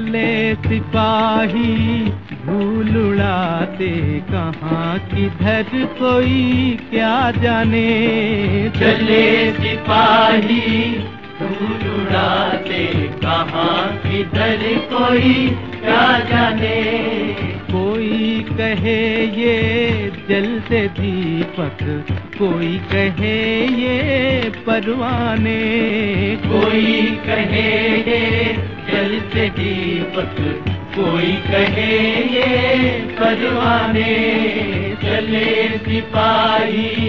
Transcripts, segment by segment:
चले सिपाही धूल उड़ाते, कहाँ किधर कोई क्या जाने। चले सिपाही धूल उड़ाते, कहाँ किधर कोई क्या जाने। कोई कहे ये जलते दीपक, कोई कहे ये परवाने। कोई कहे ये जलते दीपक, कोई कहे ये परवाने। चले सिपाही।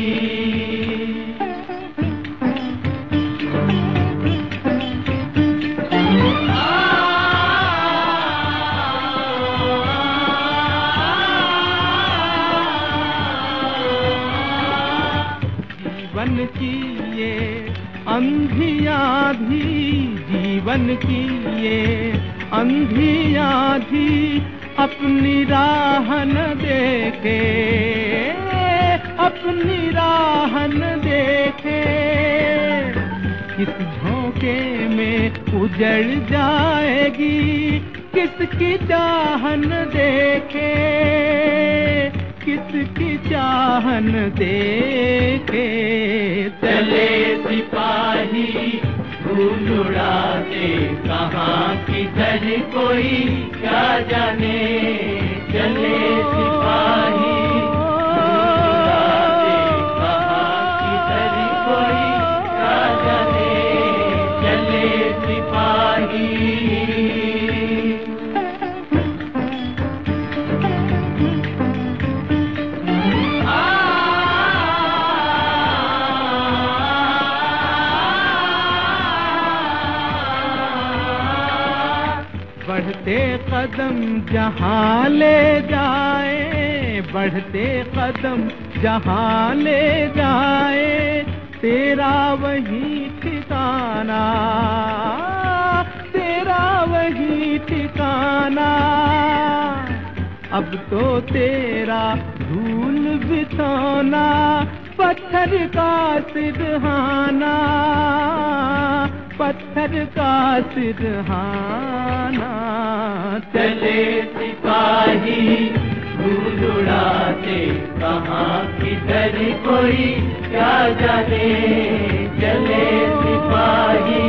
जीवन की ये अंधियाँ भी, जीवन की ये अंधियाँ भी अपनी राह न देखे, अपनी राह न देखे। किस झोंके में उजड़ जाएगी, किसकी चाहन देखे, किसकी चाहन देखे। चले सिपाही धूल उड़ाते, कहाँ किधर कोई क्या जाने। चले सिपाही धूल उड़ाते, कहाँ किधर कोई क्या जाने। चले सिपाही। बढ़ते कदम जहाँ ले जाए, बढ़ते कदम जहाँ ले जाए, तेरा वही ठिकाना, तेरा वही ठिकाना। अब तो तेरा धूल बिछौना, पत्थर का सिरहाना, पत्थर का सिरहाना। चले सिपाही धूल उड़ाते, कहाँ किधर कोई क्या जाने। चले सिपाही